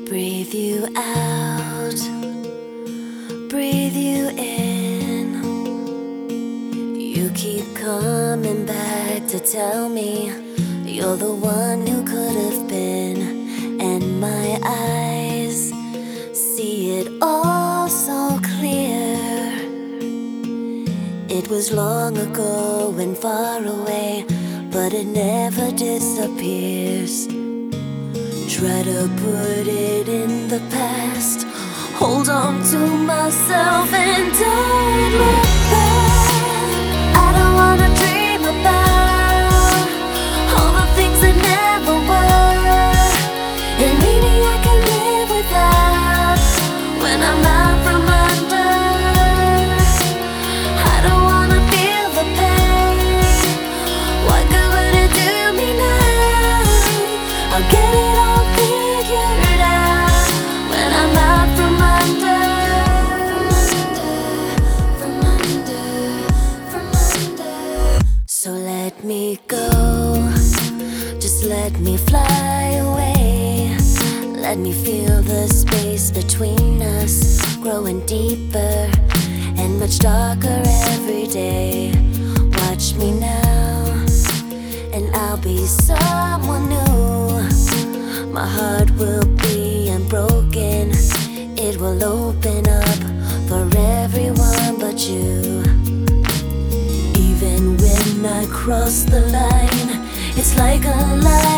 Breathe you out, breathe you in. You keep coming back to tell me you're the one who could have been, and my eyes see it all so clear. It was long ago and far away, but it never disappears. Try to put it in the past, hold on to myself and don't look back. I don't wanna dream about all the things that never were, and maybe I can live without when I'm out from under. I don't wanna feel the pain. What good would it do me now? I'll get it all figured out when I'm out from under. So let me go, just let me fly away. Let me feel the space between us growing deeper and much darker every day. Watch me now, and I'll be someone new. My heart will be unbroken, it will open up for everyone but you. Even when I cross the line, it's like a light